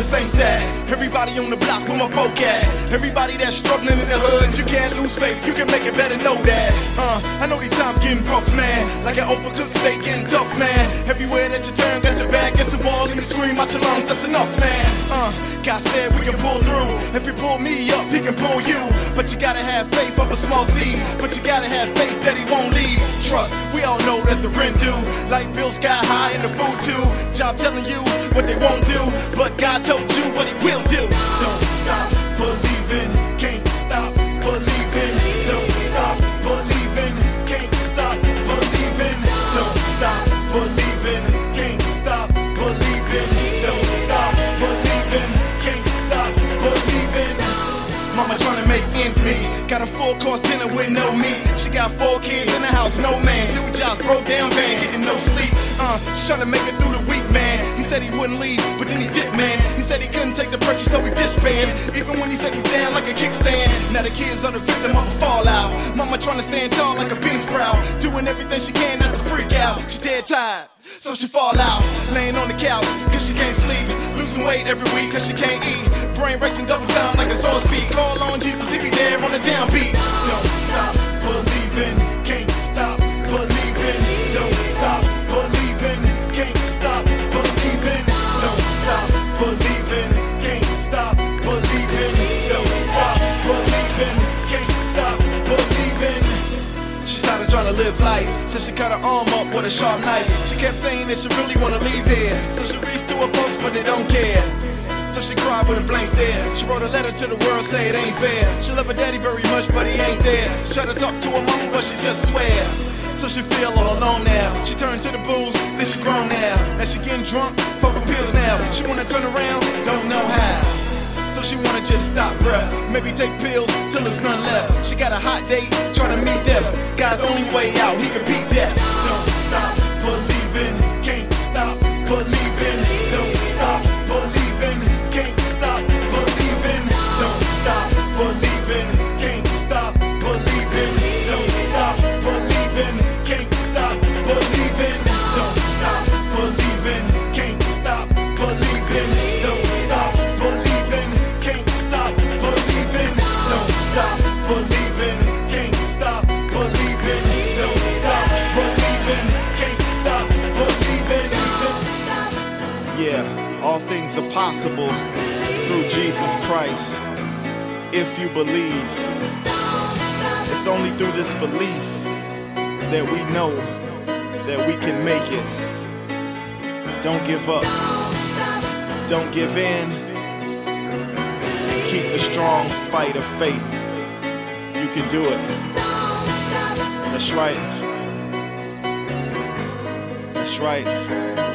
my saints at? Everybody on the block, where my folk at? Everybody that's struggling in the hood, you can't lose faith, you can make it better, know that. I know these times getting rough, man, like an overcooked steak getting tough, man. Everywhere that you turn, got your back against the wall and you scream out your lungs, that's enough, man. God said we can pull through. If he pull me up, he can pull you. But you gotta have faith of a small seed. But you gotta have faith that he won't leave. Trust, we all know that the rent due. Light bill sky high and the food too. Job telling you what they won't do, but God told you what he will do. Don't stop believing, can't stop believing. Don't stop believing, can't stop believing. Don't stop believing, can't stop believing. Don't stop believing, can't stop believing. Mama tryna make ends meet. Got a full-course dinner with no meat. She got 4 kids in the house, no man. 2 jobs, broke down van, getting no sleep. She's tryna make it through the week, man. He said he wouldn't leave, but then he did, man. He said he couldn't take the pressure, so he disbanded. Even when he said he's down like a kickstand. Now the kids are the victim of a fallout. Mama tryna stand tall like a bean sprout. Doing everything she can not to freak out. She dead tired, so she fall out. Laying on the couch, cause she can't sleep. Losing weight every week, cause she can't eat. Brain racing double time like it's horse feet. Call on Jesus, he be there on the downbeat. Don't stop believing, can't stop believing. Don't stop believing, can't stop believing. Don't stop believing, can't stop believing. Don't stop believing, can't stop believing. She's tired of trying to live life, so she cut her arm up with a sharp knife. She kept saying that she really wanna leave here, so she reached to her folks but they don't care. So she cried with a blank stare. She wrote a letter to the world, say it ain't fair. She love her daddy very much, but he ain't there. She tried to talk to her mama, but she just swear. So she feel all alone now. She turned to the booze, then she's grown now. Now she getting drunk, popping pills now. She wanna turn around, don't know how. So she wanna just stop breath, maybe take pills till there's none left. She got a hot date, trying to meet death. God's only way out, he could beat death. Don't stop believing, can't stop believing. Don't stop believing, can't stop believing. Don't stop believing, can't stop believing. Don't stop believing, can't stop believing. Don't stop believing, can't stop believing. Don't stop believing, can't stop believing. Don't stop believing, can't stop believing. Don't stop believing, can't stop believing. Yeah, all things are possible through Jesus Christ, if you believe. It's only through this belief that we know that we can make it. Don't give up, don't give in, and keep the strong fight of faith. You can do it. That's right. That's right.